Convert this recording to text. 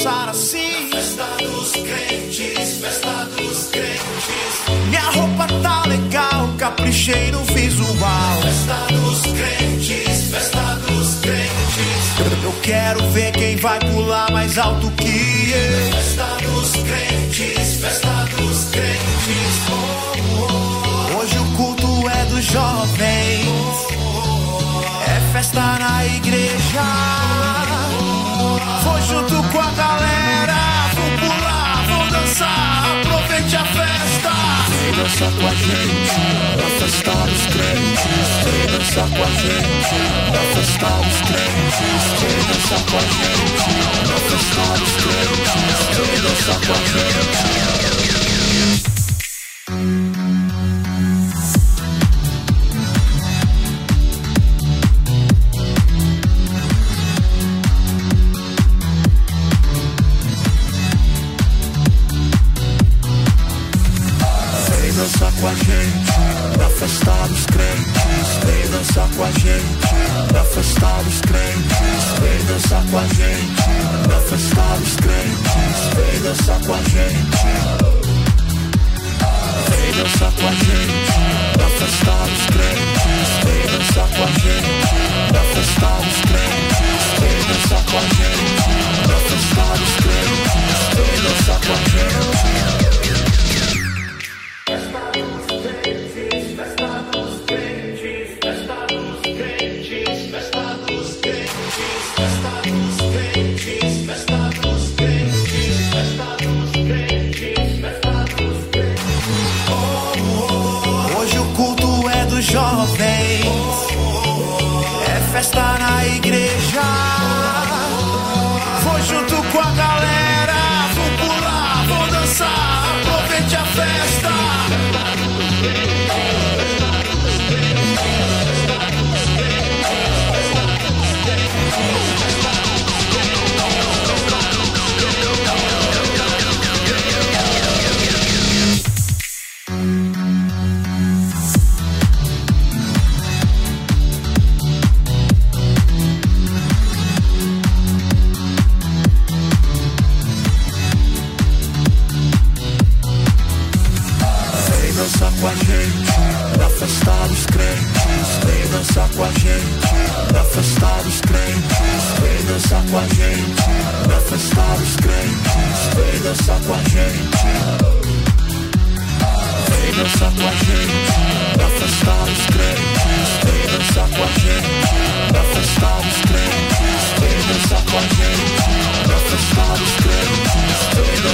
dançar assim. Festa dos crentes, festa dos crentes. Minha roupa tá legal, caprichei no visual. Festa dos crentes, festa dos crentes. Eu quero ver quem vai pular mais alto que eu. Festa dos crentes, festa dos crentes. Hoje o culto é dos jovens. É festa na igreja. Vou junto com a galera. Vou pular, vou dançar. Aproveite a festa. Vem dançar com a gente na festa dos crentes. Vem dançar com a gente na festa dos crentes. Vem dançar com a gente na festa dos crentes. Vem dançar com a gente. Dançar com a gente na festa dos crentes. Vem dançar com a gente na festa dos crentes. Vem dançar com a gente na festa dos crentes. Vem dançar com a gente. Vem dançar com a gente na festa dos crentes. Vem dançar com a gente na festa dos crentes. Vem dançar com a gente na festa dos crentes. Vem dançar com a gente. Hoje o culto é dos jovens. É festa na igreja. Vou junto com a galera. Vou pular, vou dançar. Aproveite a festa. Dançar com a gente na festa dos crentes. Vem dançar com a gente na festa dos crentes. Vem dançar com a gente na festa dos crentes. Vem dançar com a gente. Vem dançar com a gente na festa dos crentes. Vem dançar com a gente na festa dos crentes. Vem dançar com a gente na festa dos crentes.